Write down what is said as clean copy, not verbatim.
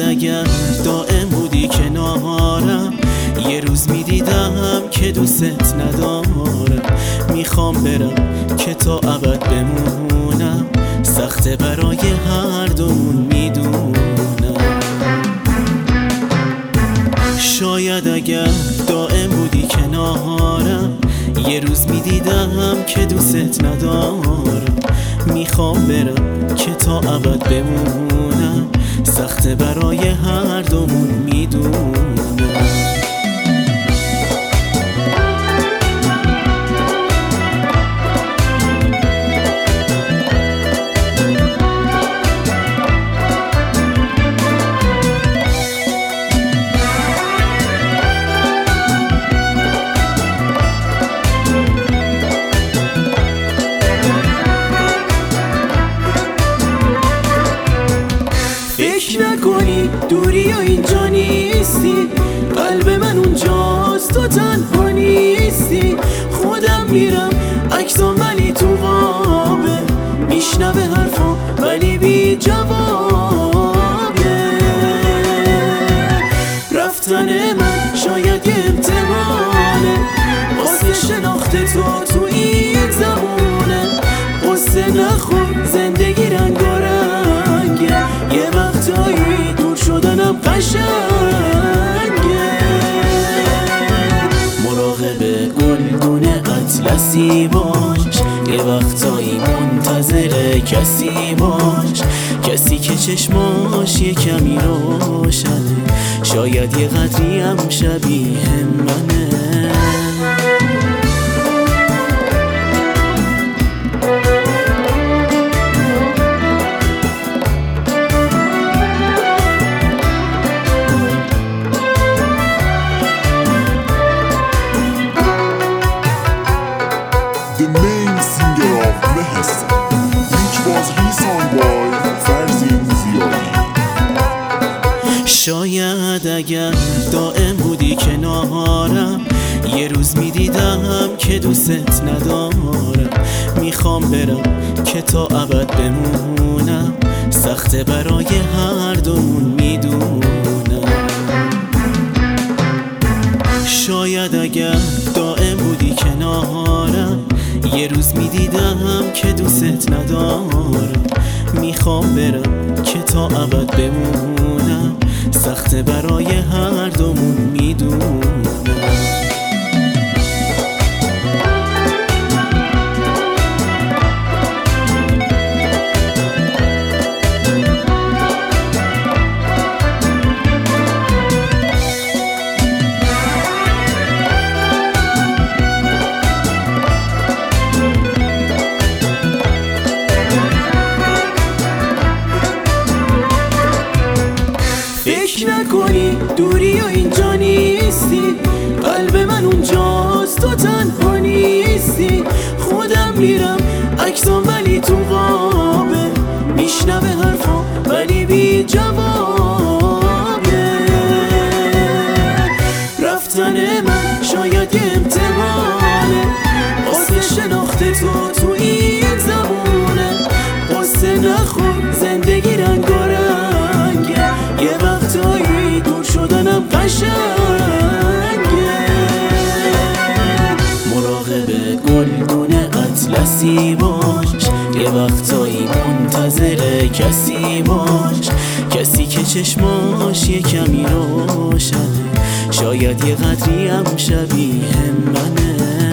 اگر دائم بودی کنارم، یه روز میدیدم که دوست ندارم. میخوام برم که تا ابد بمونم، سخته برای هر دومون میدونم. شاید اگر دائم بودی کنارم، یه روز میدیدم که دوست ندارم. میخوام برم که تا ابد بمونم، سخته برای هر دومون میدونم. فکر نکنی دوری و اینجا نیستی، قلب من اونجاست تو تنها نیستی. خودم میرم عکسام ولی تو خوابه، میشنوه حرفا ولی بی جوابه. رفتن من شاید یه امتحانه، واسه شناخت تو این زمونه. قصه نخور زندگی رنگارنگه، یه وقتایی دور شدنم قشنگه. مراقب گلدون اطلسی باش، یه وقتایی منتظر کسی باش، کسی که چشماش یه کمی روشنه، شاید یه قدری هم شبیه منه. The main singer of Behestan, which was re-sung by Farzin Ziyadi. شاید اگر دائم بودی کنارم، یه روز میدیدم که دوست ندارم. میخوام برم که تا ابد بمونم، سخته برای هر دومون میدونم. شاید اگر دائم بودی کنارم، یه روز میدیدم که دوست ندارم. میخوام برم که تا ابد بمونم، سخته برای هر دومون میدونم. فکر نکنی دوری و اینجا نیستی، قلب من اونجاست تو تنها نیستی. خودم میرم عکسام ولی تو خوابه، میشنوه حرفا ولی بی جوابه. رفتن من شاید یه امتحانه، واسه شناخت تو این زمونه. قصه نخور زندگی رنگارنگه، یه وقتایی دور شدنم قشنگه. مراقب گلدون اطلسی باش، یه وقتایی منتظر کسی باش، کسی که چشماش یه کمی روشنه، شاید یه قدری هم شبیه منه.